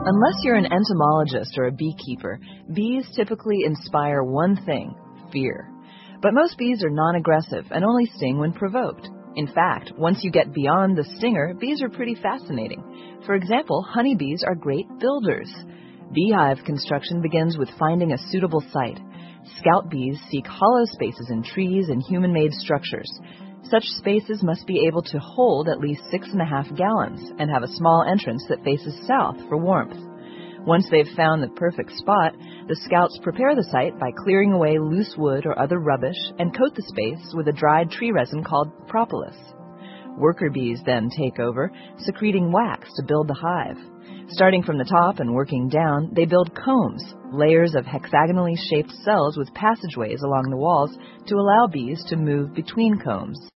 Unless you're an entomologist or a beekeeper, bees typically inspire one thing: fear. But most bees are non-aggressive and only sting when provoked. In fact, once you get beyond the stinger, bees are pretty fascinating. For example, honeybees are great builders. Beehive construction begins with finding a suitable site. Scout bees seek hollow spaces in trees and human-made structures. Such spaces must be able to hold at least 6.5 gallons and have a small entrance that faces south for warmth. Once they've found the perfect spot, the scouts prepare the site by clearing away loose wood or other rubbish and coat the space with a dried tree resin called propolis. Worker bees then take over, secreting wax to build the hive. Starting from the top and working down, they build combs, layers of hexagonally shaped cells with passageways along the walls to allow bees to move between combs.